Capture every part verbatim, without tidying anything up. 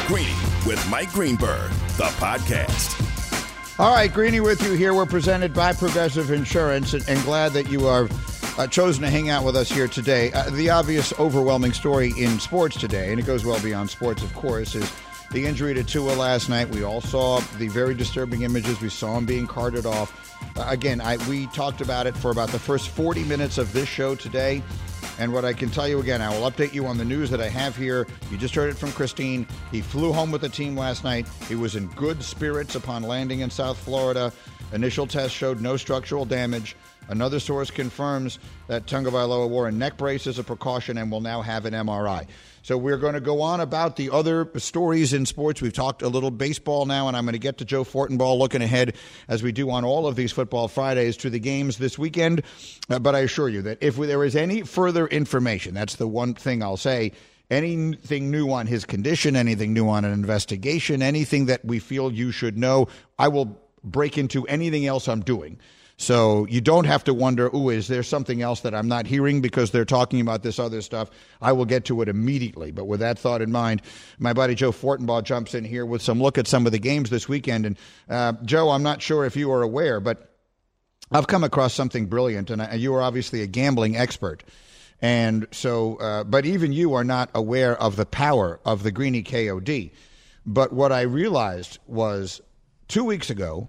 Greeny with Mike Greenberg, the podcast. All right, Greeny with you here. We're presented by Progressive Insurance, and, and glad that you are uh, chosen to hang out with us here today. Uh, the obvious, overwhelming story in sports today, and it goes well beyond sports, of course, is the injury to Tua last night. We all saw the very disturbing images. We saw him being carted off. Uh, again, I, we talked about it for about the first forty minutes of this show today. And what I can tell you again, I will update you on the news that I have here. You just heard it from Christine. He flew home with the team last night. He was in good spirits upon landing in South Florida. Initial test showed no structural damage. Another source confirms that Tagovailoa wore a neck brace as a precaution and will now have an M R I. So we're going to go on about the other stories in sports. We've talked a little baseball now, and I'm going to get to Joe Fortenbaugh looking ahead, as we do on all of these Football Fridays, to the games this weekend. Uh, but I assure you that if there is any further information, that's the one thing I'll say, anything new on his condition, anything new on an investigation, anything that we feel you should know, I will break into anything else I'm doing. So you don't have to wonder, ooh, is there something else that I'm not hearing because they're talking about this other stuff? I will get to it immediately. But with that thought in mind, my buddy Joe Fortenbaugh jumps in here with some look at some of the games this weekend. And uh, Joe, I'm not sure if you are aware, but I've come across something brilliant, and I, you are obviously a gambling expert. And so, uh, but even you are not aware of the power of the Greeny K O D. But what I realized was two weeks ago,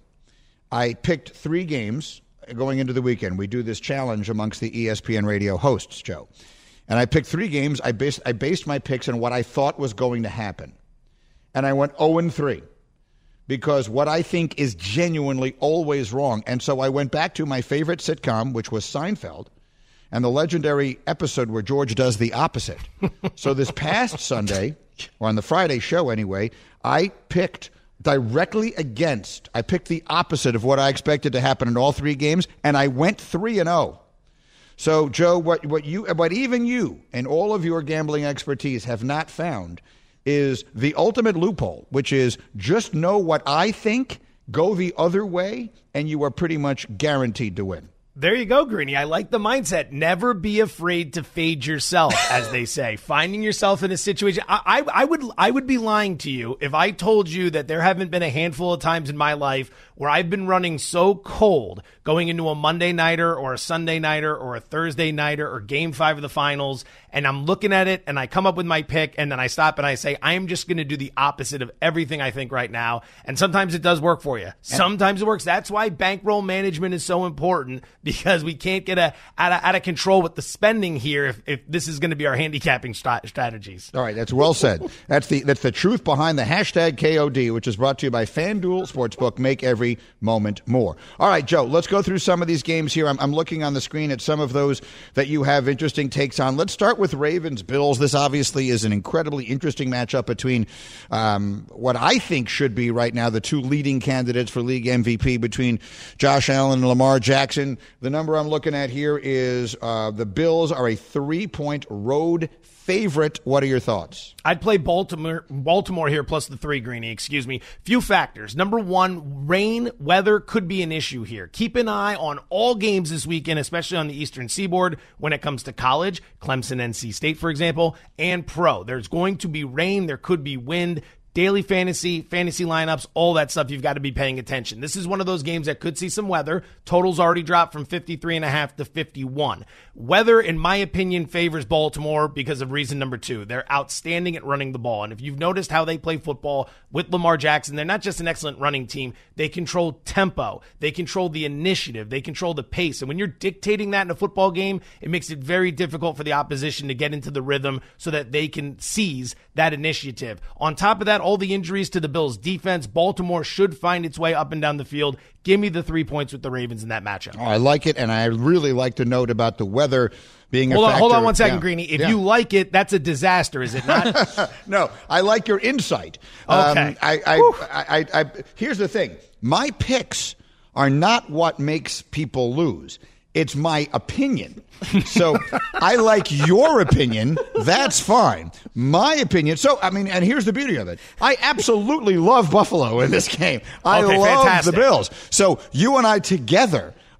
I picked three games going into the weekend. We do this challenge amongst the E S P N radio hosts, Joe. And I picked three games. I based, I based my picks on what I thought was going to happen. And I went oh and three because what I think is genuinely always wrong. And so I went back to my favorite sitcom, which was Seinfeld, and the legendary episode where George does the opposite. So this past Sunday, or on the Friday show anyway, I picked directly against. I picked the opposite of what I expected to happen in all three games, and I went three and oh. So, Joe, what what you, what even you and all of your gambling expertise have not found is the ultimate loophole, which is just know what I think, go the other way, and you are pretty much guaranteed to win. There you go, Greeny. I like the mindset. Never be afraid to fade yourself, as they say. Finding yourself in a situation. I, I, I would I would be lying to you if I told you that there haven't been a handful of times in my life where I've been running so cold going into a Monday nighter or a Sunday nighter or a Thursday nighter or game five of the finals, and I'm looking at it and I come up with my pick and then I stop and I say, I am just going to do the opposite of everything I think right now. And sometimes it does work for you. Sometimes it works. That's why bankroll management is so important, because we can't get a, out, of, out of control with the spending here if, if this is going to be our handicapping st- strategies. All right, that's well said. That's the that's the truth behind the hashtag K O D, which is brought to you by FanDuel Sportsbook. Make every moment more. All right, Joe, let's go through some of these games here. I'm, I'm looking on the screen at some of those that you have interesting takes on. Let's start with Ravens-Bills. This obviously is an incredibly interesting matchup between um, what I think should be right now the two leading candidates for league M V P, between Josh Allen and Lamar Jackson. The number I'm looking at here is uh, the Bills are a three-point road favorite. What are your thoughts? I'd play Baltimore Baltimore here plus the three, Greeny, excuse me. Few factors. Number one, rain, weather could be an issue here. Keep an eye on all games this weekend, especially on the Eastern Seaboard when it comes to college, Clemson, N C State, for example, and pro. There's going to be rain. There could be wind. Daily fantasy, fantasy lineups, all that stuff, you've got to be paying attention. This is one of those games that could see some weather. Totals already dropped from fifty-three and a half to fifty-one. Weather, in my opinion, favors Baltimore because of reason number two. They're outstanding at running the ball. And if you've noticed how they play football with Lamar Jackson, they're not just an excellent running team. They control tempo. They control the initiative. They control the pace. And when you're dictating that in a football game, it makes it very difficult for the opposition to get into the rhythm so that they can seize that initiative. On top of that, all the injuries to the Bills' defense, Baltimore should find its way up and down the field. Give me the three points with the Ravens in that matchup. Oh, I like it, and I really like to note about the weather being a hold on, factor. Hold on one second, yeah. Greeny. If yeah. you like it, that's a disaster, is it not? No, I like your insight. Okay. Um, I, I, I, I, I, here's the thing. My picks are not what makes people lose. It's my opinion. So I like your opinion. That's fine. My opinion. So, I mean, and here's the beauty of it. I absolutely love Buffalo in this game. I okay, love fantastic. the Bills. So you and I together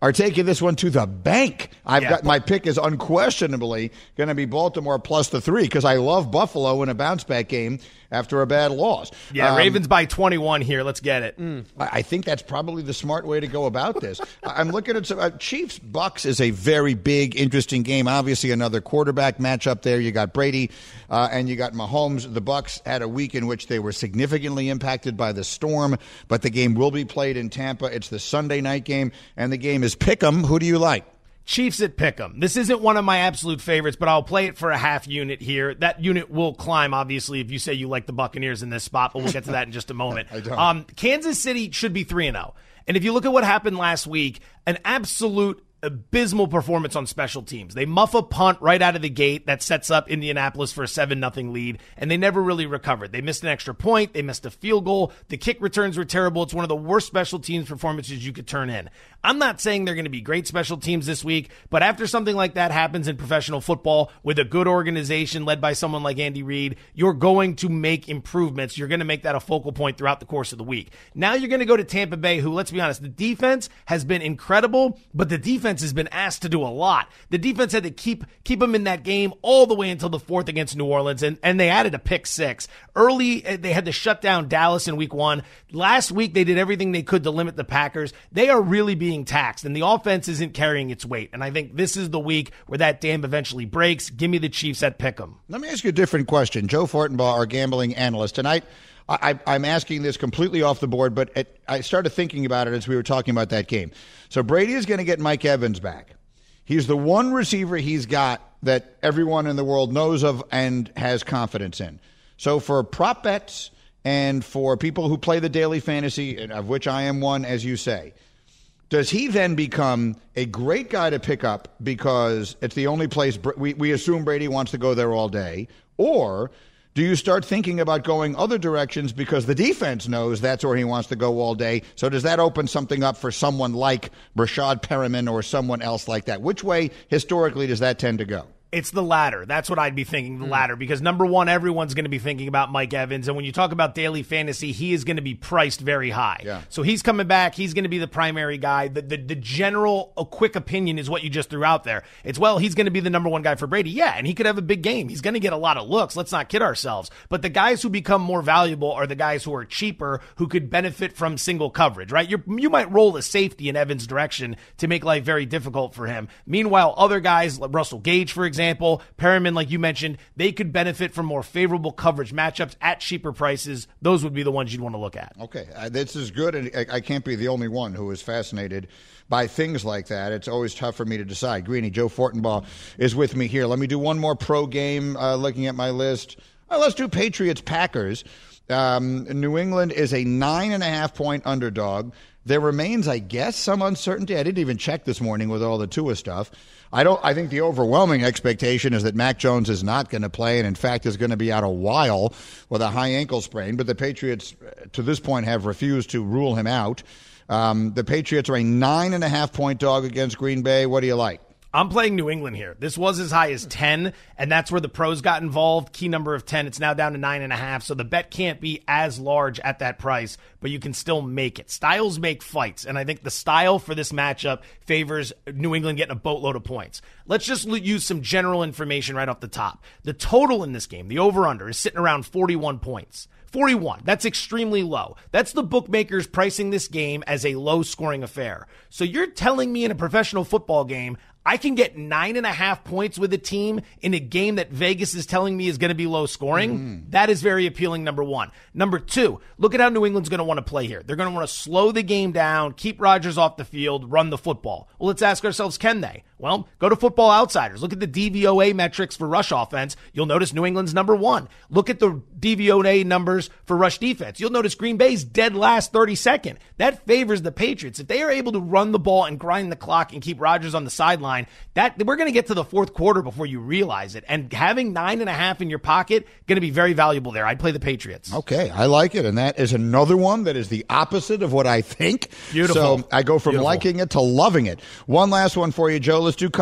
are taking this one to the bank. I've Yeah. got my pick is unquestionably going to be Baltimore plus the three because I love Buffalo in a bounce back game after a bad loss. Yeah, Um, Ravens by twenty-one here. Let's get it. I I think that's probably the smart way to go about this. I'm looking at some uh, Chiefs Bucks is a very big, interesting game. Obviously, another quarterback matchup there. You got Brady uh, and you got Mahomes. The Bucks had a week in which they were significantly impacted by the storm, but the game will be played in Tampa. It's the Sunday night game, and the game is Pick'em. Who do you like? Chiefs at Pick'em. This isn't one of my absolute favorites, but I'll play it for a half unit here. That unit will climb, obviously, if you say you like the Buccaneers in this spot, but we'll get to that in just a moment. I don't. Um, Kansas City should be three and oh. And if you look at what happened last week, an absolute abysmal performance on special teams. They muff a punt right out of the gate that sets up Indianapolis for a seven nothing lead, and they never really recovered. They missed an extra point. They missed a field goal. The kick returns were terrible. It's one of the worst special teams performances you could turn in. I'm not saying they're going to be great special teams this week, but after something like that happens in professional football with a good organization led by someone like Andy Reid, you're going to make improvements. You're going to make that a focal point throughout the course of the week. Now you're going to go to Tampa Bay, who, let's be honest, the defense has been incredible, but the defense has been asked to do a lot. The defense had to keep keep them in that game all the way until the fourth against New Orleans, and, and they added a pick six. Early, they had to shut down Dallas in week one. Last week, they did everything they could to limit the Packers. They are really being taxed, and the offense isn't carrying its weight. And I think this is the week where that dam eventually breaks. Give me the Chiefs at Pick'em. Let me ask you a different question. Joe Fortenbaugh, our gambling analyst. Tonight, I, I'm asking this completely off the board, but it, I started thinking about it as we were talking about that game. So Brady is going to get Mike Evans back. He's the one receiver he's got that everyone in the world knows of and has confidence in. So for prop bets and for people who play the daily fantasy, of which I am one, as you say, does he then become a great guy to pick up because it's the only place we, we assume Brady wants to go there all day? Or do you start thinking about going other directions because the defense knows that's where he wants to go all day? So does that open something up for someone like Rashad Perriman or someone else like that? Which way, historically, does that tend to go? It's the latter. That's what I'd be thinking, the latter, because number one, everyone's going to be thinking about Mike Evans. And when you talk about daily fantasy, he is going to be priced very high. Yeah. So he's coming back. He's going to be the primary guy. The, the, the general, a quick opinion is what you just threw out there. It's, well, he's going to be the number one guy for Brady. Yeah, and he could have a big game. He's going to get a lot of looks. Let's not kid ourselves. But the guys who become more valuable are the guys who are cheaper, who could benefit from single coverage, right? You're, you might roll a safety in Evans' direction to make life very difficult for him. Meanwhile, other guys, like Russell Gage, for example, Perriman, like you mentioned, they could benefit from more favorable coverage matchups at cheaper prices. Those would be the ones you'd want to look at. Okay, uh, this is good, and I, I can't be the only one who is fascinated by things like that. It's always tough for me to decide. Greeny, Joe Fortenbaugh is with me here. Let me do one more pro game, uh, looking at my list. Uh, let's do Patriots-Packers. Um, New England is a nine and a half point underdog. There remains, I guess, some uncertainty. I didn't even check this morning with all the Tua stuff. I don't. I think the overwhelming expectation is that Mac Jones is not going to play, and in fact is going to be out a while with a high ankle sprain. But the Patriots, to this point, have refused to rule him out. Um, the Patriots are a nine and a half point dog against Green Bay. What do you like? I'm playing New England here. This was as high as ten, and that's where the pros got involved. Key number of ten. It's now down to nine and a half, so the bet can't be as large at that price, but you can still make it. Styles make fights, and I think the style for this matchup favors New England getting a boatload of points. Let's just use some general information right off the top. The total in this game, the over-under, is sitting around forty-one points. forty-one. That's extremely low. That's the bookmakers pricing this game as a low-scoring affair. So you're telling me in a professional football game, I can get nine and a half points with a team in a game that Vegas is telling me is going to be low scoring. Mm. That is very appealing, number one. Number two, look at how New England's going to want to play here. They're going to want to slow the game down, keep Rodgers off the field, run the football. Well, let's ask ourselves, can they? Well, go to Football Outsiders. Look at the D V O A metrics for rush offense. You'll notice New England's number one. Look at the D V O A numbers for rush defense. You'll notice Green Bay's dead last thirty-second. That favors the Patriots. If they are able to run the ball and grind the clock and keep Rodgers on the sideline, that we're going to get to the fourth quarter before you realize it. And having nine and a half in your pocket, going to be very valuable there. I'd play the Patriots. Okay, I like it. And that is another one that is the opposite of what I think. Beautiful. So I go from Beautiful. liking it to loving it. One last one for you, Joe. Let's do college. The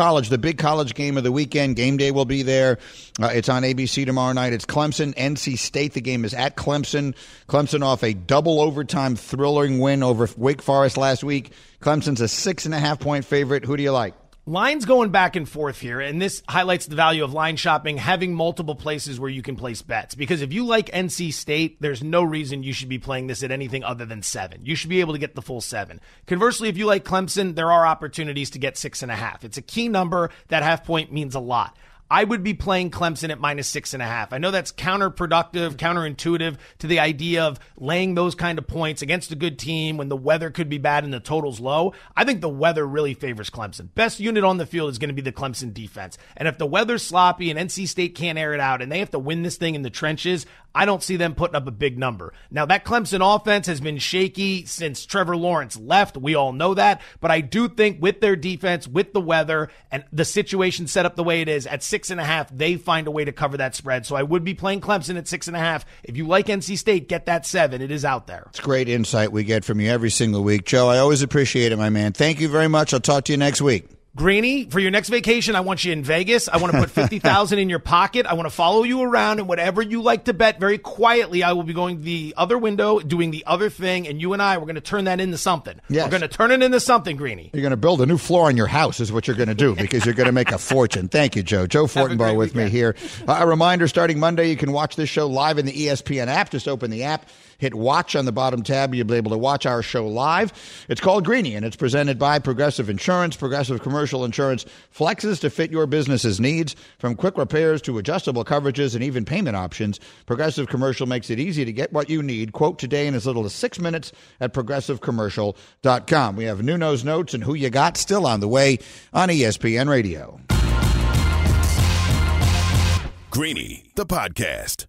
big college game of the weekend. Game day will be there. Uh, it's on A B C tomorrow night. It's Clemson, N C State. The game is at Clemson. Clemson off a double overtime thrilling win over Wake Forest last week. Clemson's a six and a half point favorite. Who do you like? Lines going back and forth here, and this highlights the value of line shopping, having multiple places where you can place bets. Because if you like N C State, there's no reason you should be playing this at anything other than seven. You should be able to get the full seven. Conversely, if you like Clemson, there are opportunities to get six and a half. It's a key number. That half point means a lot. I would be playing Clemson at minus six and a half. I know that's counterproductive, counterintuitive to the idea of laying those kind of points against a good team when the weather could be bad and the total's low. I think the weather really favors Clemson. Best unit on the field is going to be the Clemson defense. And if the weather's sloppy and N C State can't air it out and they have to win this thing in the trenches, I don't see them putting up a big number. Now, that Clemson offense has been shaky since Trevor Lawrence left. We all know that. But I do think with their defense, with the weather, and the situation set up the way it is, at six and a half, they find a way to cover that spread. So I would be playing Clemson at six and a half. If you like N C State, get that seven. It is out there. It's great insight we get from you every single week. Joe, I always appreciate it, my man. Thank you very much. I'll talk to you next week. Greeny, for your next vacation, I want you in Vegas. I want to put fifty thousand dollars in your pocket. I want to follow you around, and whatever you like to bet, very quietly, I will be going the other window, doing the other thing, and you and I, we're going to turn that into something. Yes. We're going to turn it into something, Greeny. You're going to build a new floor in your house is what you're going to do because you're going to make a fortune. Thank you, Joe. Joe Fortenbaugh with weekend. me here. Uh, a reminder, starting Monday, you can watch this show live in the E S P N app. Just open the app. Hit watch on the bottom tab. You'll be able to watch our show live. It's called Greeny, and it's presented by Progressive Insurance. Progressive Commercial Insurance flexes to fit your business's needs. From quick repairs to adjustable coverages and even payment options, Progressive Commercial makes it easy to get what you need. Quote today in as little as six minutes at progressive commercial dot com. We have Nuno's Notes and Who You Got still on the way on E S P N Radio. Greeny, the podcast.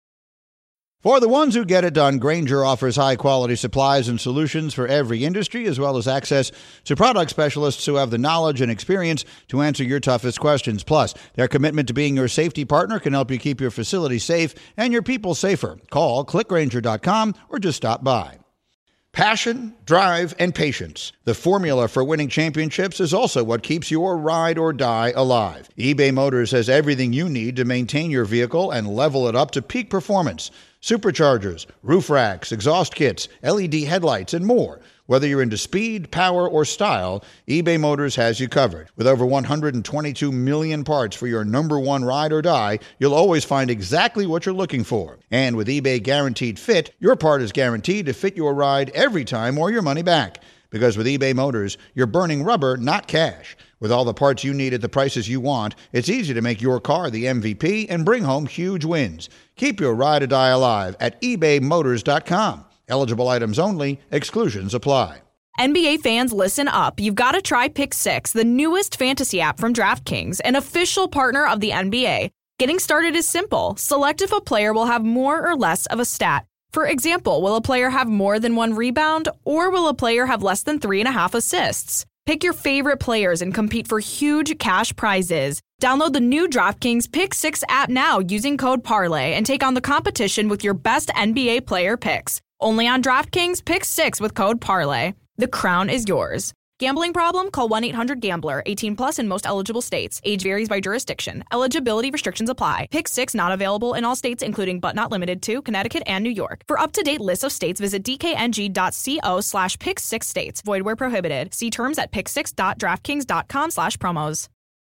For the ones who get it done, Grainger offers high-quality supplies and solutions for every industry, as well as access to product specialists who have the knowledge and experience to answer your toughest questions. Plus, their commitment to being your safety partner can help you keep your facility safe and your people safer. Call click grainger dot com or just stop by. Passion, drive, and patience. The formula for winning championships is also what keeps your ride or die alive. eBay Motors has everything you need to maintain your vehicle and level it up to peak performance. Superchargers, roof racks, exhaust kits, L E D headlights, and more. Whether you're into speed, power, or style, eBay Motors has you covered. With over one hundred twenty-two million parts for your number one ride or die, you'll always find exactly what you're looking for. And with eBay Guaranteed Fit, your part is guaranteed to fit your ride every time or your money back. Because with eBay Motors, you're burning rubber, not cash. With all the parts you need at the prices you want, it's easy to make your car the M V P and bring home huge wins. Keep your ride or die alive at ebay motors dot com. Eligible items only. Exclusions apply. N B A fans, listen up. You've got to try Pick Six, the newest fantasy app from DraftKings, an official partner of the N B A. Getting started is simple. Select if a player will have more or less of a stat. For example, will a player have more than one rebound, or will a player have less than three and a half assists? Pick your favorite players and compete for huge cash prizes. Download the new DraftKings Pick Six app now using code Parlay and take on the competition with your best N B A player picks. Only on DraftKings Pick Six with code Parlay. The crown is yours. Gambling problem? Call one eight hundred gambler. eighteen plus in most eligible states. Age varies by jurisdiction. Eligibility restrictions apply. Pick Six not available in all states, including but not limited to Connecticut and New York. For up-to-date list of states, visit dkng.co slash pick six states. Void where prohibited. See terms at pick six dot draftkings dot com slash promos.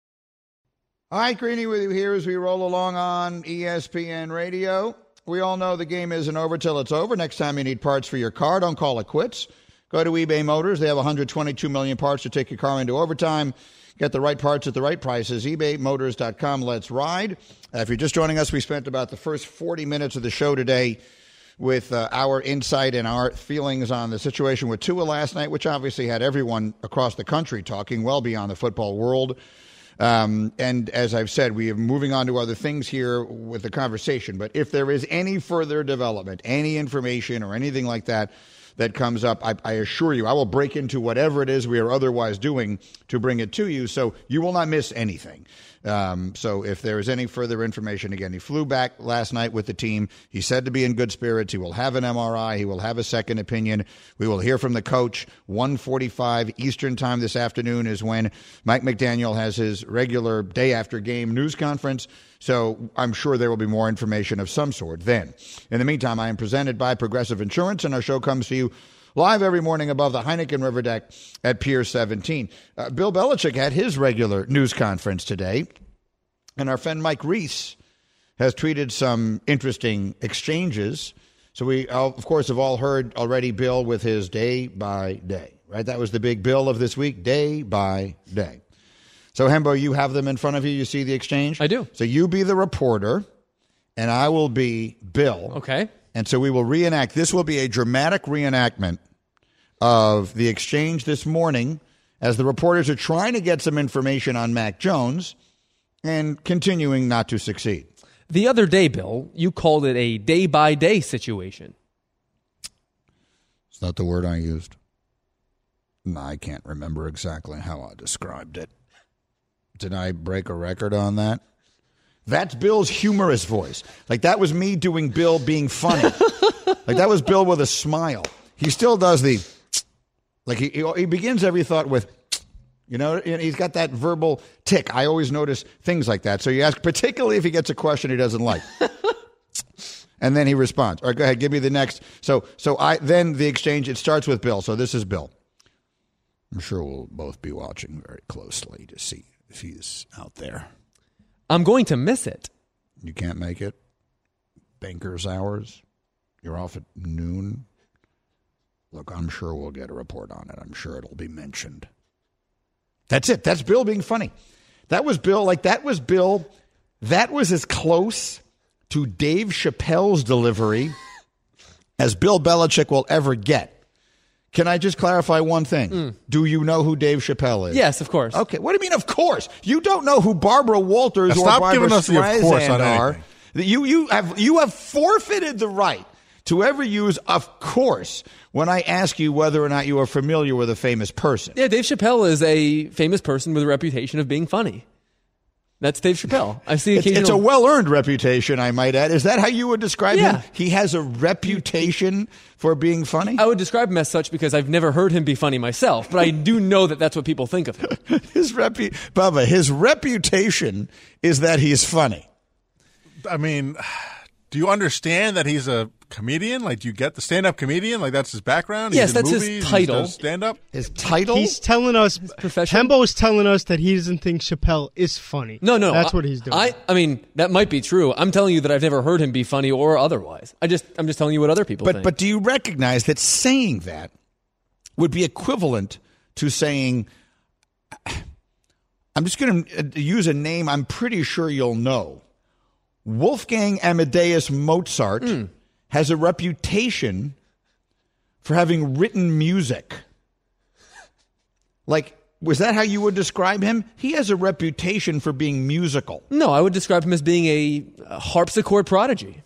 All right, Greeny with you here as we roll along on E S P N Radio. We all know the game isn't over till it's over. Next time you need parts for your car, don't call it quits. Go to eBay Motors. They have one hundred twenty-two million parts to take your car into overtime. Get the right parts at the right prices. ebay motors dot com. Let's ride. Uh, if you're just joining us, we spent about the first forty minutes of the show today with uh, our insight and our feelings on the situation with Tua last night, which obviously had everyone across the country talking well beyond the football world. Um, and as I've said, we are moving on to other things here with the conversation. But if there is any further development, any information or anything like that, that comes up, I, I assure you, I will break into whatever it is we are otherwise doing to bring it to you, so you will not miss anything. Um, so if there is any further information, again, he flew back last night with the team. He said to be in good spirits. He will have an M R I. He will have a second opinion. We will hear from the coach. one forty-five Eastern time this afternoon is when Mike McDaniel has his regular day after game news conference. So I'm sure there will be more information of some sort then. In the meantime, I am presented by Progressive Insurance, and our show comes to you live every morning above the Heineken River deck at Pier seventeen. Uh, Bill Belichick had his regular news conference today, and our friend Mike Reese has tweeted some interesting exchanges. So we, of course, have all heard already Bill with his day by day, right? That was the big Bill of this week, day by day. So, Hembo, you have them in front of you. You see the exchange? I do. So you be the reporter, and I will be Bill. Okay. And so we will reenact. This will be a dramatic reenactment of the exchange this morning as the reporters are trying to get some information on Mac Jones and continuing not to succeed. The other day, Bill, you called it a day-by-day situation. Is that the word I used? No, I can't remember exactly how I described it. Did I break a record on that? That's Bill's humorous voice. Like, that was me doing Bill being funny. Like, that was Bill with a smile. He still does the, like, he, he begins every thought with, you know, and he's got that verbal tick. I always notice things like that. So you ask, particularly if he gets a question he doesn't like. And then he responds. All right, go ahead, give me the next. So, so I then the exchange, it starts with Bill. So this is Bill. I'm sure we'll both be watching very closely to see if he's out there. I'm going to miss it. You can't make it? Banker's hours? You're off at noon? Look, I'm sure we'll get a report on it. I'm sure it'll be mentioned. That's it. That's Bill being funny. That was Bill. Like, that was Bill. That was as close to Dave Chappelle's delivery as Bill Belichick will ever get. Can I just clarify one thing? Mm. Do you know who Dave Chappelle is? Yes, of course. Okay. What do you mean, of course? You don't know who Barbara Walters now or stop Barbara giving us the of course on are. anything. You, you, have, you have forfeited the right to ever use of course when I ask you whether or not you are familiar with a famous person. Yeah, Dave Chappelle is a famous person with a reputation of being funny. That's Dave Chappelle. I see occasional... It's, it's a well-earned reputation, I might add. Is that how you would describe yeah. him? He has a reputation for being funny? I would describe him as such because I've never heard him be funny myself, but I do know that that's what people think of him. his repu- Bubba, his reputation is that he's funny. I mean, do you understand that he's a comedian? Like, do you get the stand-up comedian? Like, that's his background? Yes, he's in that's movies, his title. He does stand-up? His title? He's telling us, Hembo is telling us that he doesn't think Chappelle is funny. No, no. That's I, what he's doing. I, I mean, that might be true. I'm telling you that I've never heard him be funny or otherwise. I just, I'm just telling you what other people but, think. But do you recognize that saying that would be equivalent to saying, I'm just going to use a name I'm pretty sure you'll know. Wolfgang Amadeus Mozart mm. has a reputation for having written music. Like, was that how you would describe him? He has a reputation for being musical. No, I would describe him as being a, a harpsichord prodigy.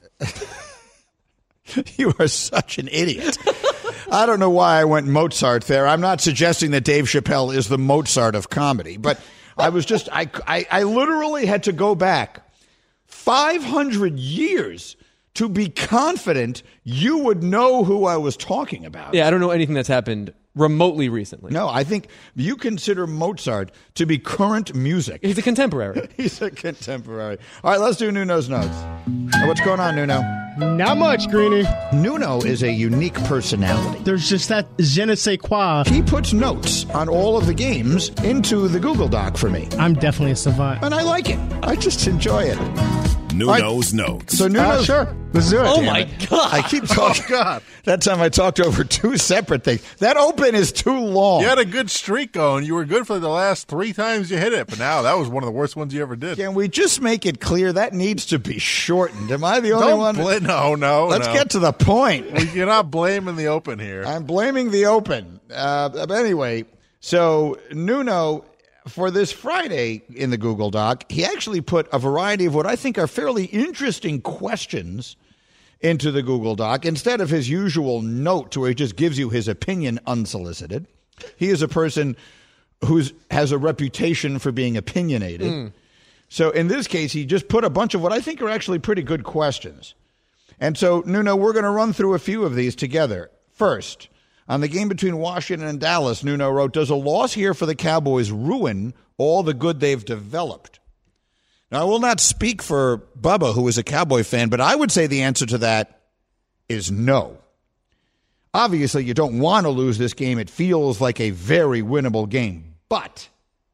You are such an idiot. I don't know why I went Mozart there. I'm not suggesting that Dave Chappelle is the Mozart of comedy, but I was just, I, I, I literally had to go back five hundred years to be confident you would know who I was talking about. Yeah, I don't know anything that's happened remotely recently. No, I think you consider Mozart to be current music. He's a contemporary. He's a contemporary. All right, let's do Nuno's notes. What's going on, Nuno? Not much, Greeny. Nuno is a unique personality. There's just that je ne sais quoi. He puts notes on all of the games into the Google Doc for me. I'm definitely a savant. And I like it. I just enjoy it. Nuno's right. Notes. So Nuno's... Uh, sure. Let's do it. Oh, Damn my it. God. I keep talking. Oh, God. That time I talked over two separate things. That open is too long. You had a good streak going. You were good for the last three times you hit it, but now that was one of the worst ones you ever did. Can we just make it clear that needs to be shortened? Am I the only Don't one? Bl- no, no, Let's no. get to the point. You're not blaming the open here. I'm blaming the open. Uh, but anyway, so Nuno, for this Friday in the Google Doc, he actually put a variety of what I think are fairly interesting questions into the Google Doc instead of his usual note where he just gives you his opinion unsolicited. He is a person who has a reputation for being opinionated. Mm. So in this case, he just put a bunch of what I think are actually pretty good questions. And so, Nuno, we're going to run through a few of these together. First, on the game between Washington and Dallas, Nuno wrote, does a loss here for the Cowboys ruin all the good they've developed? Now, I will not speak for Bubba, who is a Cowboy fan, but I would say the answer to that is no. Obviously, you don't want to lose this game. It feels like a very winnable game. But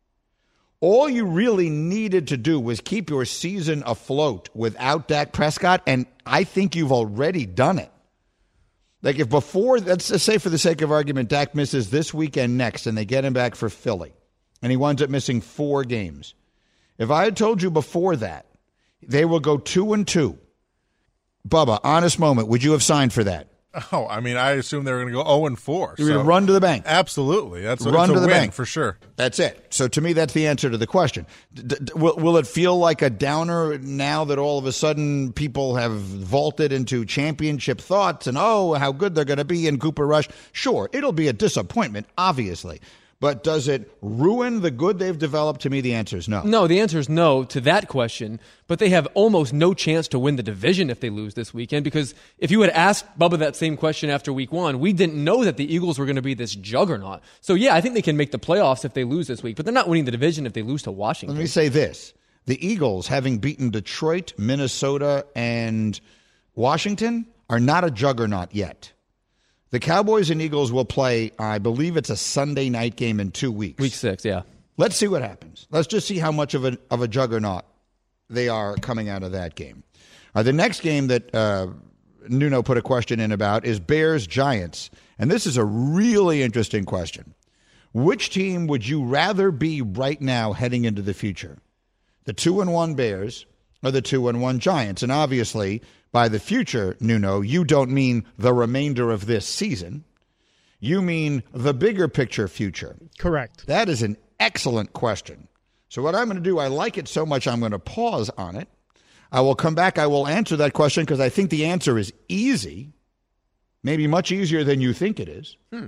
all you really needed to do was keep your season afloat without Dak Prescott, and I think you've already done it. Like if before, let's just say for the sake of argument, Dak misses this weekend next, and they get him back for Philly, and he winds up missing four games. If I had told you before that they will go two and two, Bubba, honest moment, would you have signed for that? Oh, I mean, I assume they were going to go oh and four. You're so. going to run to the bank. Absolutely. That's a, run it's to a the win bank for sure. That's it. So to me, that's the answer to the question. D- d- will, will it feel like a downer now that all of a sudden people have vaulted into championship thoughts and, oh, how good they're going to be in Cooper Rush? Sure, it'll be a disappointment, obviously. But does it ruin the good they've developed? To me, the answer is no. No, the answer is no to that question. But they have almost no chance to win the division if they lose this weekend, because if you had asked Bubba that same question after week one, we didn't know that the Eagles were going to be this juggernaut. So, yeah, I think they can make the playoffs if they lose this week, but they're not winning the division if they lose to Washington. Let me say this. The Eagles, having beaten Detroit, Minnesota, and Washington, are not a juggernaut yet. The Cowboys and Eagles will play, I believe it's a Sunday night game in two weeks. Week six, yeah. Let's see what happens. Let's just see how much of a, of a juggernaut they are coming out of that game. Uh, the next game that uh, Nuno put a question in about is Bears-Giants. And this is a really interesting question. Which team would you rather be right now heading into the future? The two and one Bears or the two and one Giants? And obviously, by the future, Nuno, you don't mean the remainder of this season. You mean the bigger picture future. Correct. That is an excellent question. So what I'm going to do, I like it so much, I'm going to pause on it. I will come back. I will answer that question because I think the answer is easy, maybe much easier than you think it is. Hmm.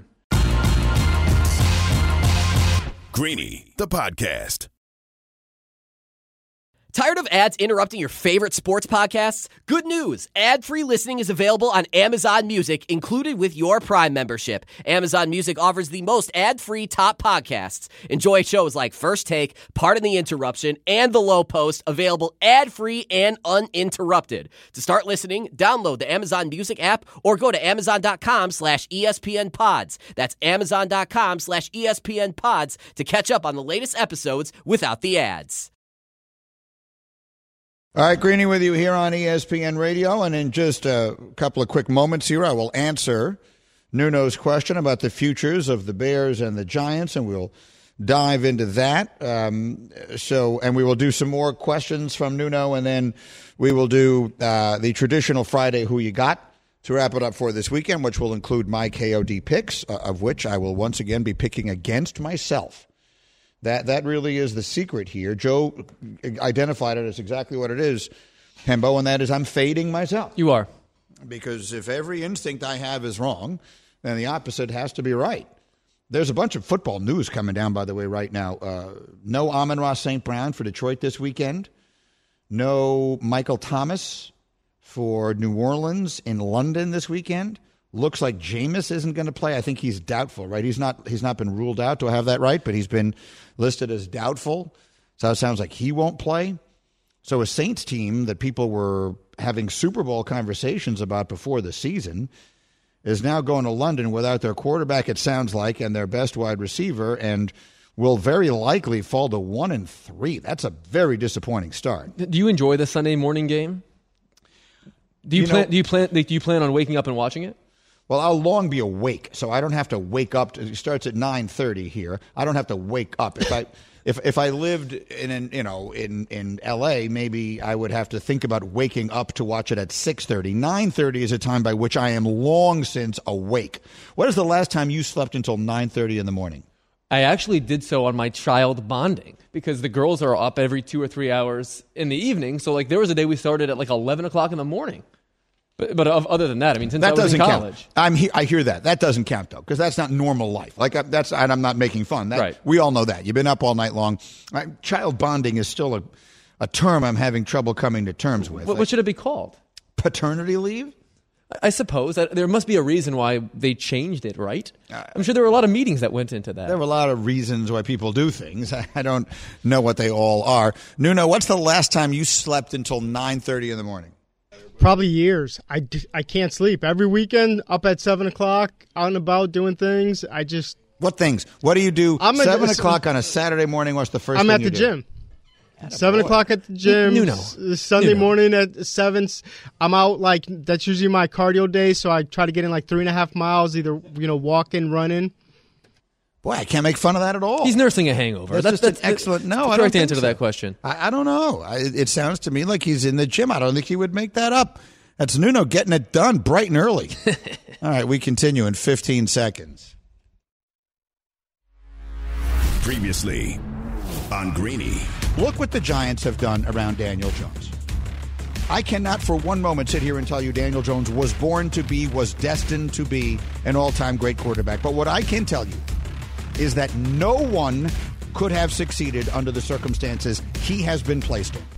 Greeny, the podcast. Tired of ads interrupting your favorite sports podcasts? Good news! Ad-free listening is available on Amazon Music, included with your Prime membership. Amazon Music offers the most ad-free top podcasts. Enjoy shows like First Take, Pardon the Interruption, and The Low Post, available ad-free and uninterrupted. To start listening, download the Amazon Music app or go to amazon.com slash ESPN pods. That's amazon.com slash ESPN pods to catch up on the latest episodes without the ads. All right, Greeny with you here on E S P N Radio, and in just a couple of quick moments here, I will answer Nuno's question about the futures of the Bears and the Giants, and we'll dive into that. Um, so, and we will do some more questions from Nuno, and then we will do uh, the traditional Friday Who You Got to wrap it up for this weekend, which will include my K O D picks, uh, of which I will once again be picking against myself. That that really is the secret here. Joe identified it as exactly what it is, Hembo, and that is I'm fading myself. You are. Because if every instinct I have is wrong, then the opposite has to be right. There's a bunch of football news coming down, by the way, right now. Uh, no Amon-Ra Saint Brown for Detroit this weekend. No Michael Thomas for New Orleans in London this weekend. Looks like Jameis isn't going to play. I think he's doubtful, right? He's not He's not been ruled out. Do I have that right? But he's been listed as doubtful. So it sounds like he won't play. So a Saints team that people were having Super Bowl conversations about before the season is now going to London without their quarterback, it sounds like, and their best wide receiver, and will very likely fall to one and three. That's a very disappointing start. Do you enjoy the Sunday morning game? Do you, you plan? know, do you plan? Do you plan on waking up and watching it? Well, I'll long be awake, so I don't have to wake up. To, it starts at nine thirty here. I don't have to wake up. If I if if I lived in an, you know in, in L A, maybe I would have to think about waking up to watch it at six thirty. nine thirty is a time by which I am long since awake. When is the last time you slept until nine thirty in the morning? I actually did so on my child bonding because the girls are up every two or three hours in the evening. So like there was a day we started at like eleven o'clock in the morning. But, but other than that, I mean, since that I was doesn't in college. Count. I'm he- I hear that. That doesn't count, though, because that's not normal life. Like, that's, and I'm not making fun. That, right. We all know that. You've been up all night long. Right? Child bonding is still a, a term I'm having trouble coming to terms with. What, what should it be called? Paternity leave? I suppose that there must be a reason why they changed it, right? I'm sure there were a lot of meetings that went into that. There were a lot of reasons why people do things. I don't know what they all are. Nuno, what's the last time you slept until nine thirty in the morning? Probably years. I, d- I can't sleep. Every weekend, up at seven o'clock, out and about doing things. I just... What things? What do you do I'm seven a, o'clock on a Saturday morning? What's the first I'm thing at you the do? gym. Seven o'clock at the gym. Nuno. S- Sunday Nuno. morning at seven. I'm out like that's usually my cardio day, so I try to get in like three and a half miles, either you know walking, running. Boy, I can't make fun of that at all. He's nursing a hangover. That's, just an excellent. No, that's I the don't correct think answer to so. that question. I, I don't know. I, it sounds to me like he's in the gym. I don't think he would make that up. That's Nuno getting it done bright and early. All right, we continue in fifteen seconds. Previously on Greeny. Look what the Giants have done around Daniel Jones. I cannot for one moment sit here and tell you Daniel Jones was born to be, was destined to be an all-time great quarterback. But what I can tell you is that no one could have succeeded under the circumstances he has been placed in.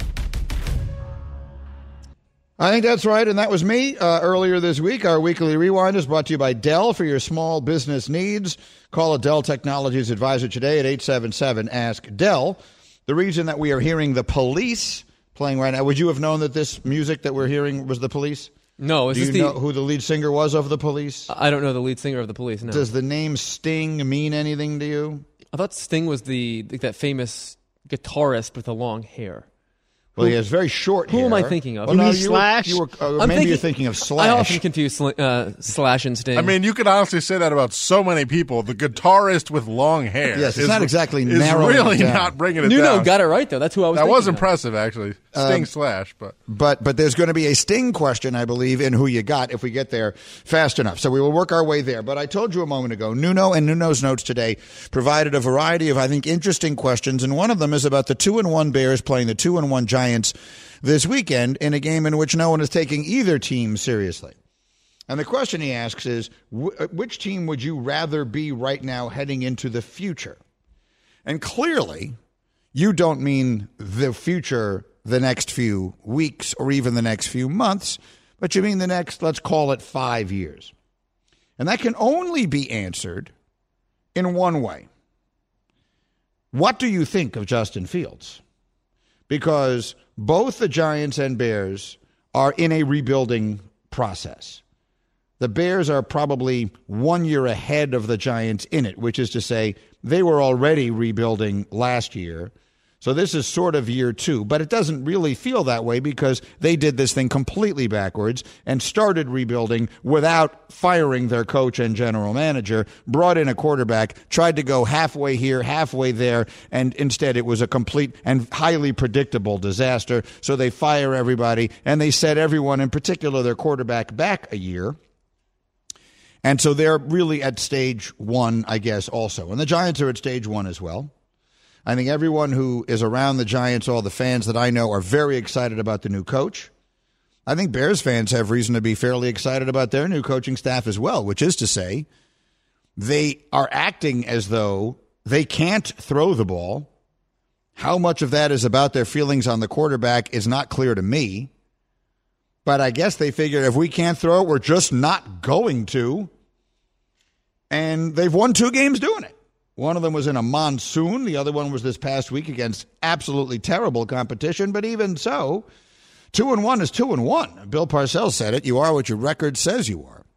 I think that's right, and that was me uh, earlier this week. Our weekly rewind is brought to you by Dell for your small business needs. Call a Dell Technologies advisor today at eight seven seven, ask Dell. The reason that we are hearing the Police playing right now, would you have known that this music that we're hearing was the Police? No. Is Do this you the, know who the lead singer was of the Police? I don't know the lead singer of the Police, no. Does the name Sting mean anything to you? I thought Sting was the that famous guitarist with the long hair. Well, he has very short Who hair. am I thinking of? Well, You no, mean you Slash? Were, you were, uh, I'm maybe thinking, you're thinking of Slash. I often confuse uh, Slash and Sting. I mean, you could honestly say that about so many people. The guitarist with long hair. Yes, it's is, not exactly is narrowing really it down. not bringing it Nuno down. got it right, though. That's who I was That thinking was of. impressive, actually. Sting Slash, but But but there's going to be a Sting question, I believe, in who you got if we get there fast enough. So we will work our way there. But I told you a moment ago, Nuno and Nuno's notes today provided a variety of, I think, interesting questions. And one of them is about the two and one Bears playing the two and one Giants this weekend in a game in which no one is taking either team seriously. And the question he asks is, wh- which team would you rather be right now heading into the future? And clearly, you don't mean the future the next few weeks or even the next few months, but you mean the next, let's call it five years. And that can only be answered in one way. What do you think of Justin Fields? Because both the Giants and Bears are in a rebuilding process. The Bears are probably one year ahead of the Giants in it, which is to say they were already rebuilding last year. So this is sort of year two, but it doesn't really feel that way because they did this thing completely backwards and started rebuilding without firing their coach and general manager, brought in a quarterback, tried to go halfway here, halfway there, and instead it was a complete and highly predictable disaster. So they fire everybody, and they set everyone, in particular their quarterback, back a year. And so they're really at stage one, I guess, also. And the Giants are at stage one as well. I think everyone who is around the Giants, all the fans that I know, are very excited about the new coach. I think Bears fans have reason to be fairly excited about their new coaching staff as well, which is to say they are acting as though they can't throw the ball. How much of that is about their feelings on the quarterback is not clear to me. But I guess they figure if we can't throw it, we're just not going to. And they've won two games doing it. One of them was in a monsoon. The other one was this past week against absolutely terrible competition. But even so, two and one is two and one. Bill Parcells said it. You are what your record says you are.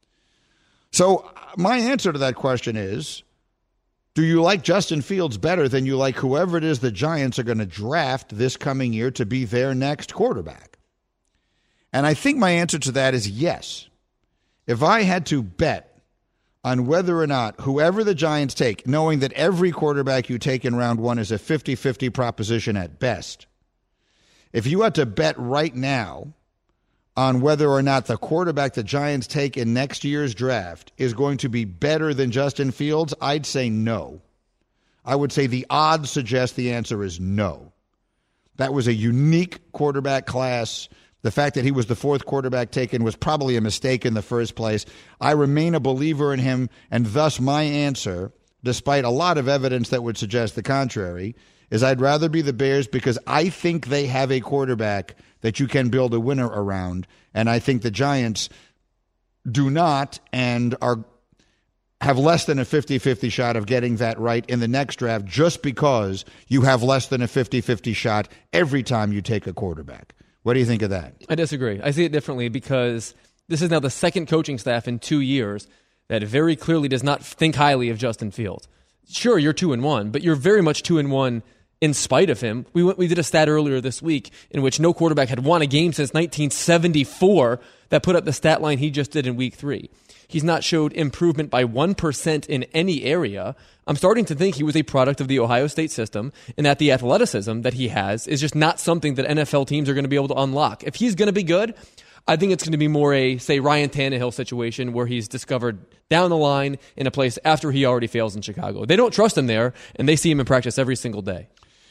So my answer to that question is, do you like Justin Fields better than you like whoever it is the Giants are going to draft this coming year to be their next quarterback? And I think my answer to that is yes. If I had to bet on whether or not whoever the Giants take, knowing that every quarterback you take in round one is a fifty-fifty proposition at best, if you had to bet right now on whether or not the quarterback the Giants take in next year's draft is going to be better than Justin Fields, I'd say no. I would say the odds suggest the answer is no. That was a unique quarterback class. The fact that he was the fourth quarterback taken was probably a mistake in the first place. I remain a believer in him, and thus my answer, despite a lot of evidence that would suggest the contrary, is I'd rather be the Bears because I think they have a quarterback that you can build a winner around, and I think the Giants do not and are have less than a fifty-fifty shot of getting that right in the next draft just because you have less than a fifty-fifty shot every time you take a quarterback. What do you think of that? I disagree. I see it differently because this is now the second coaching staff in two years that very clearly does not think highly of Justin Fields. Sure, you're two and one, but you're very much two and one in spite of him. We went, we did a stat earlier this week in which no quarterback had won a game since nineteen seventy-four that put up the stat line he just did in week three. He's not showed improvement by one percent in any area. I'm starting to think he was a product of the Ohio State system and that the athleticism that he has is just not something that N F L teams are going to be able to unlock. If he's going to be good, I think it's going to be more a, say, Ryan Tannehill situation where he's discovered down the line in a place after he already fails in Chicago. They don't trust him there, and they see him in practice every single day.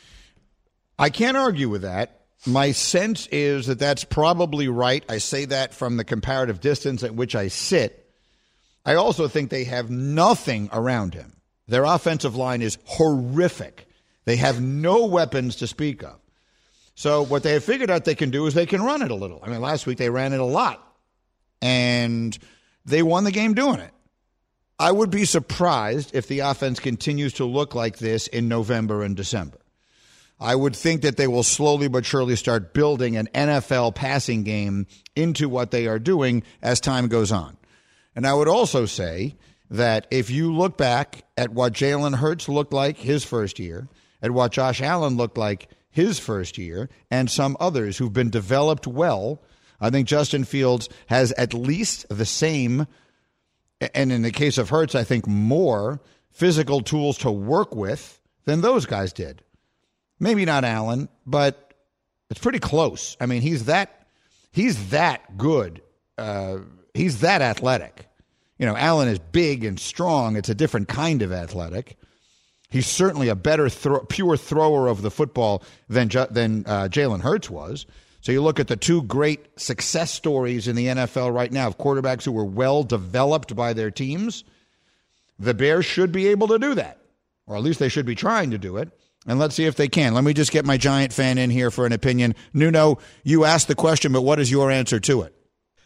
I can't argue with that. My sense is that that's probably right. I say that from the comparative distance at which I sit. I also think they have nothing around him. Their offensive line is horrific. They have no weapons to speak of. So what they have figured out they can do is they can run it a little. I mean, last week they ran it a lot, and they won the game doing it. I would be surprised if the offense continues to look like this in November and December. I would think that they will slowly but surely start building an N F L passing game into what they are doing as time goes on. And I would also say that if you look back at what Jalen Hurts looked like his first year, at what Josh Allen looked like his first year, and some others who've been developed well, I think Justin Fields has at least the same, and in the case of Hurts, I think more physical tools to work with than those guys did. Maybe not Allen, but it's pretty close. I mean, he's that he's that good. Uh, he's that athletic. You know, Allen is big and strong. It's a different kind of athletic. He's certainly a better throw, pure thrower of the football than than uh, Jalen Hurts was. So you look at the two great success stories in the N F L right now of quarterbacks who were well developed by their teams. The Bears should be able to do that, or at least they should be trying to do it. And let's see if they can. Let me just get my Giant fan in here for an opinion. Nuno, you asked the question, but what is your answer to it?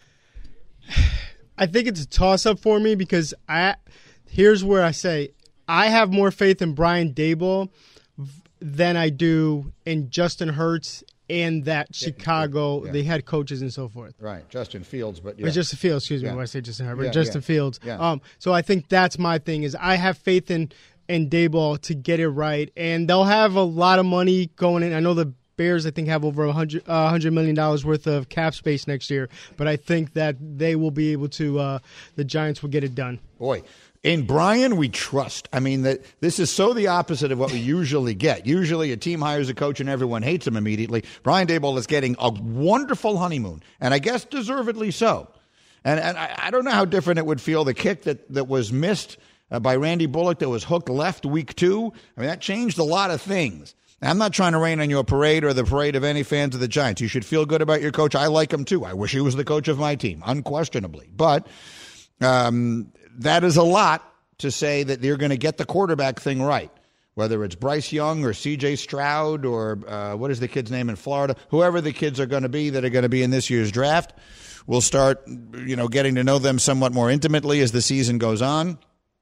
I think it's a toss-up for me because I here's where I say I have more faith in Brian Daboll than I do in Justin Hurts and that Chicago, yeah. the head coaches and so forth. Right, Justin Fields. but yeah. Or Justin Fields, excuse me, yeah. when I say Justin Herbert. Yeah, Justin yeah. Fields. Yeah. Um, so I think that's my thing is I have faith in, in Daboll to get it right. And they'll have a lot of money going in. I know the Bears, I think, have over one hundred, uh, one hundred million dollars worth of cap space next year. But I think that they will be able to, uh, the Giants will get it done. Boy, in Brian, we trust. I mean, that this is so the opposite of what we usually get. Usually a team hires a coach and everyone hates him immediately. Brian Daboll is getting a wonderful honeymoon, and I guess deservedly so. And, and I, I don't know how different it would feel. The kick that, that was missed uh, by Randy Bullock that was hooked left week two, I mean, that changed a lot of things. I'm not trying to rain on your parade or the parade of any fans of the Giants. You should feel good about your coach. I like him, too. I wish he was the coach of my team, unquestionably. But um, that is a lot to say that you're going to get the quarterback thing right, whether it's Bryce Young or C J Stroud or uh, what is the kid's name in Florida, whoever the kids are going to be that are going to be in this year's draft. We'll start, you know, getting to know them somewhat more intimately as the season goes on.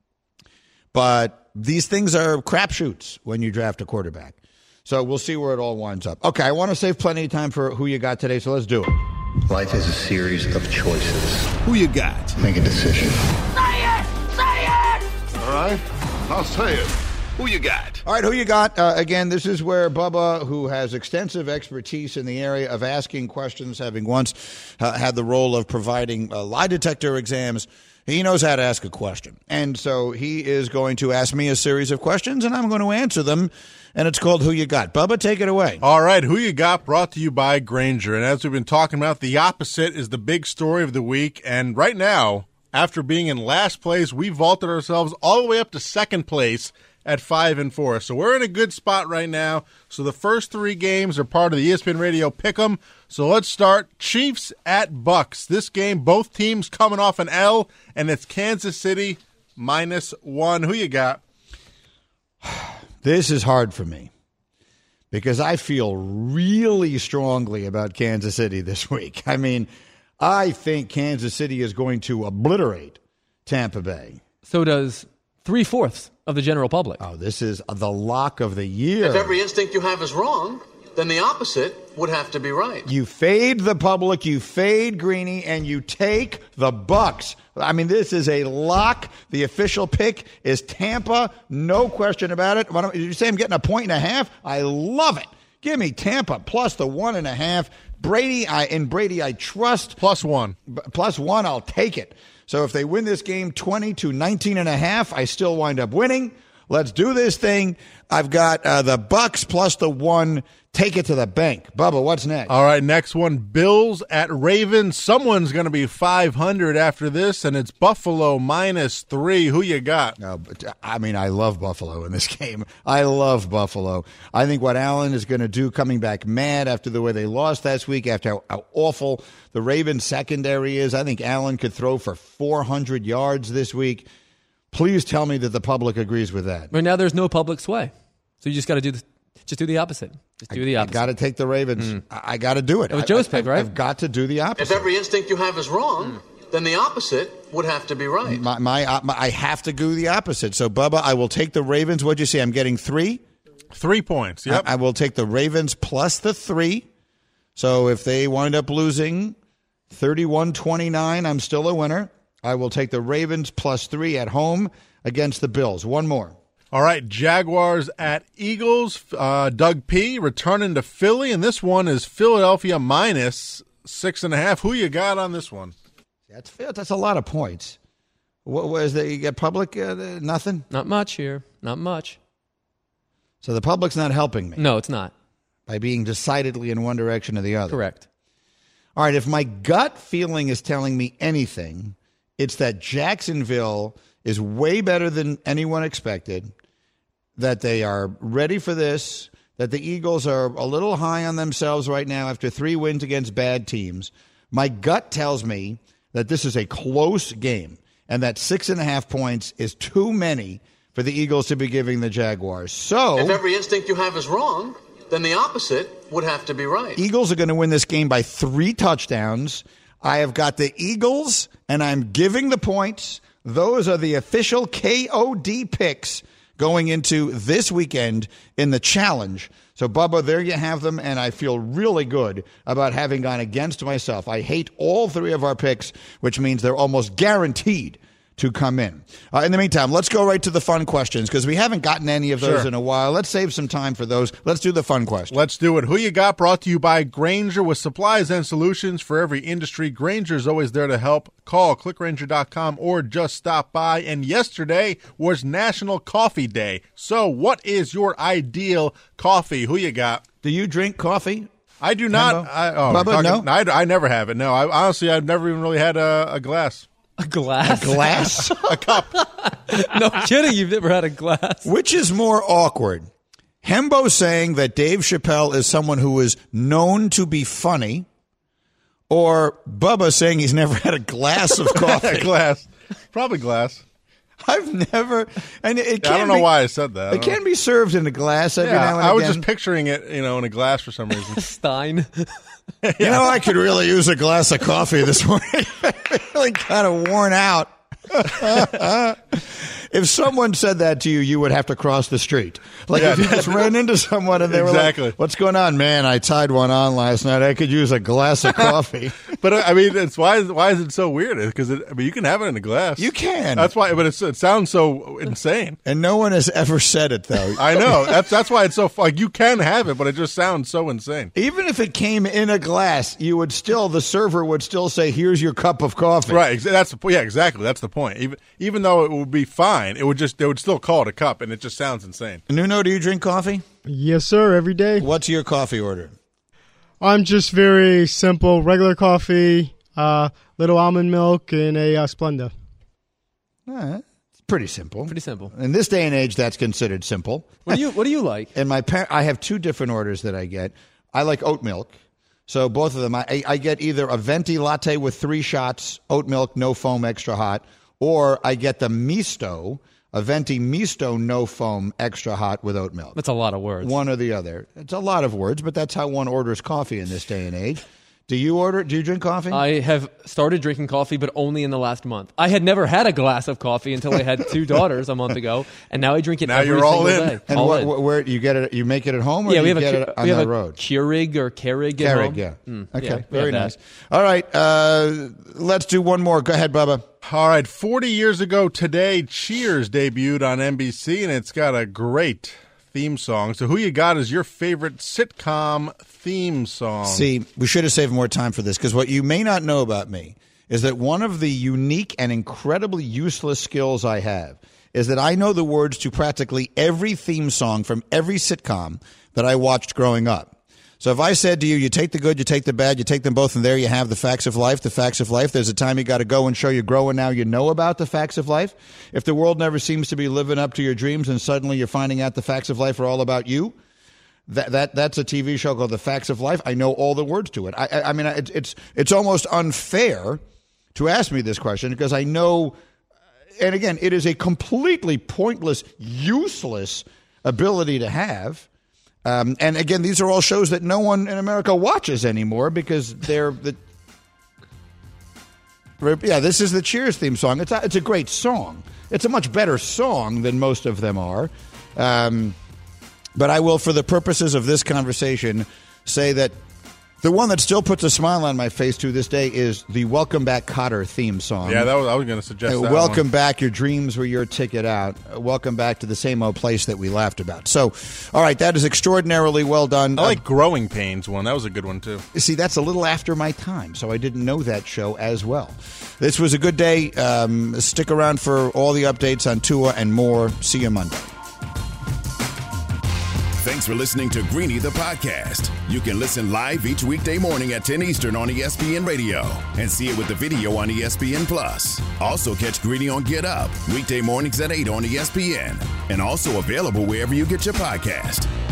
But these things are crapshoots when you draft a quarterback. So we'll see where it all winds up. Okay, I want to save plenty of time for who you got today, so let's do it. Life is a series of choices. Who you got? Make a decision. Say it! Say it! All right, I'll say it. Who you got? All right, who you got? Uh, again, this is where Bubba, who has extensive expertise in the area of asking questions, having once uh, had the role of providing uh, lie detector exams, he knows how to ask a question. And so he is going to ask me a series of questions, and I'm going to answer them. And it's called Who You Got. Bubba, take it away. All right, Who You Got brought to you by Grainger. And as we've been talking about, the opposite is the big story of the week. And right now, after being in last place, we vaulted ourselves all the way up to second place at five and four. So we're in a good spot right now. So the first three games are part of the E S P N Radio Pick'em. So let's start. Chiefs at Bucks. This game, both teams coming off an L, and it's Kansas City minus one. Who you got? This is hard for me because I feel really strongly about Kansas City this week. I mean, I think Kansas City is going to obliterate Tampa Bay. So does three-fourths of the general public. Oh, this is the lock of the year. If every instinct you have is wrong, then the opposite would have to be right. You fade the public, you fade Greeny, and you take the Bucks. I mean, this is a lock. The official pick is Tampa, no question about it. Why don't, did you say I'm getting a point and a half? I love it. Give me Tampa plus the one and a half. Brady, I in Brady, I trust. Plus one. Plus one, I'll take it. So if they win this game twenty to nineteen and a half, I still wind up winning. Let's do this thing. I've got uh, the Bucks plus the one. Take it to the bank. Bubba, what's next? All right, next one, Bills at Ravens. Someone's going to be five hundred after this, and it's Buffalo minus three. Who you got? No, but, I mean, I love Buffalo in this game. I love Buffalo. I think what Allen is going to do coming back mad after the way they lost last week, after how, how awful the Ravens secondary is, I think Allen could throw for four hundred yards this week. Please tell me that the public agrees with that. Right now, there's no public sway. So you just got to do the, just do the opposite. Just do the opposite. I got to take the Ravens. Mm. I, I got to do it. It was Joe's I, pick, I, right? I've got to do the opposite. If every instinct you have is wrong, mm. then the opposite would have to be right. My, my, my, I have to do the opposite. So, Bubba, I will take the Ravens. What'd you say? I'm getting three? Three points, yep. I, I will take the Ravens plus the three. So if they wind up losing thirty-one twenty-nine, I'm still a winner. I will take the Ravens plus three at home against the Bills. One more. All right, Jaguars at Eagles. Uh, Doug P. returning to Philly, and this one is Philadelphia minus six and a half. Who you got on this one? That's that's a lot of points. What was that? You get public uh, nothing? Not much here. Not much. So the public's not helping me. No, it's not. By being decidedly in one direction or the other. Correct. All right, if my gut feeling is telling me anything, it's that Jacksonville is way better than anyone expected, that they are ready for this, that the Eagles are a little high on themselves right now after three wins against bad teams. My gut tells me that this is a close game and that six and a half points is too many for the Eagles to be giving the Jaguars. So, if every instinct you have is wrong, then the opposite would have to be right. Eagles are going to win this game by three touchdowns. I have got the Eagles, and I'm giving the points. Those are the official K O D picks going into this weekend in the challenge. So, Bubba, there you have them, and I feel really good about having gone against myself. I hate all three of our picks, which means they're almost guaranteed to come in. Uh, in the meantime, let's go right to the fun questions because we haven't gotten any of those sure. in a while. Let's save some time for those. Let's do the fun question. Let's do it. Who you got? Brought to you by Grainger, with supplies and solutions for every industry. Grainger's always there to help. Call click grainger dot com or just stop by. And yesterday was National Coffee Day. So what is your ideal coffee? Who you got? Do you drink coffee? I do not. I, oh, Bubba, talking, no? I, I never have it. No, I, honestly, I've never even really had a, a glass. A glass? A glass? A cup. No kidding, you've never had a glass. Which is more awkward? Hembo saying that Dave Chappelle is someone who is known to be funny, or Bubba saying he's never had a glass of coffee? Glass. Probably glass. I've never, and it, it yeah, can I don't know be, why I said that. It can be served in a glass every yeah, now and I again. was just picturing it, you know, in a glass for some reason. Stein. yeah. You know, I could really use a glass of coffee this morning. Really kind of worn out. If someone said that to you, you would have to cross the street. Like yeah. if you just ran into someone and they exactly. were like, "What's going on, man? I tied one on last night. I could use a glass of coffee." But I mean, it's why is why is it so weird? Because I mean, you can have it in a glass. You can. That's why. But it's, it sounds so insane. And no one has ever said it, though. I know. That's that's why it's so like you can have it, but it just sounds so insane. Even if it came in a glass, you would still the server would still say, "Here's your cup of coffee." Right. That's the yeah. Exactly. That's the point. Even even though it would be fine, it would just they would still call it a cup, and it just sounds insane. Nuno, do you drink coffee? Yes, sir. Every day. What's your coffee order? I'm just very simple. Regular coffee, uh, little almond milk, and a uh, Splenda. Uh, it's pretty simple. Pretty simple. In this day and age, that's considered simple. What do you What do you like? And my par- I have two different orders that I get. I like oat milk. So both of them, I, I get either a venti latte with three shots, oat milk, no foam, extra hot, or I get the misto, a venti misto no foam extra hot with oat milk. That's a lot of words. One or the other. It's a lot of words, but that's how one orders coffee in this day and age. Do you order? Do you drink coffee? I have started drinking coffee, but only in the last month. I had never had a glass of coffee until I had two daughters a month ago, and now I drink it now every you're all single in. day. And all what, in. where you get it? You make it at home, or yeah, do we you have get a, it on we have the a road? Keurig or Keurig at Keurig, home. yeah. Mm, okay, yeah, we very have nice. that. All right, uh, let's do one more. Go ahead, Bubba. All right, forty years ago today, Cheers debuted on N B C, and it's got a great theme song. So who you got is your favorite sitcom theme song? See, we should have saved more time for this, because what you may not know about me is that one of the unique and incredibly useless skills I have is that I know the words to practically every theme song from every sitcom that I watched growing up. So if I said to you, you take the good, you take the bad, you take them both, and there you have the facts of life, the facts of life. There's a time you got to go and show you're growing now. You know about the facts of life. If the world never seems to be living up to your dreams and suddenly you're finding out the facts of life are all about you, that that that's a T V show called The Facts of Life. I know all the words to it. I, I, I mean, it's, it's, it's almost unfair to ask me this question, because I know, and again, it is a completely pointless, useless ability to have. Um, and again, these are all shows that no one in America watches anymore because they're the. Yeah, this is the Cheers theme song. It's a, it's a great song. It's a much better song than most of them are. Um, but I will, for the purposes of this conversation, say that the one that still puts a smile on my face to this day is the Welcome Back, Kotter theme song. Yeah, that was, I was going to suggest uh, that Welcome one. back, your dreams were your ticket out. Uh, welcome back to the same old place that we laughed about. So, all right, that is extraordinarily well done. I like uh, Growing Pains one. That was a good one, too. See, that's a little after my time, so I didn't know that show as well. This was a good day. Um, stick around for all the updates on Tua and more. See you Monday. Thanks for listening to Greeny the Podcast. You can listen live each weekday morning at ten Eastern on E S P N Radio and see it with the video on E S P N Plus. Also catch Greeny on Get Up, weekday mornings at eight on E S P N, and also available wherever you get your podcast.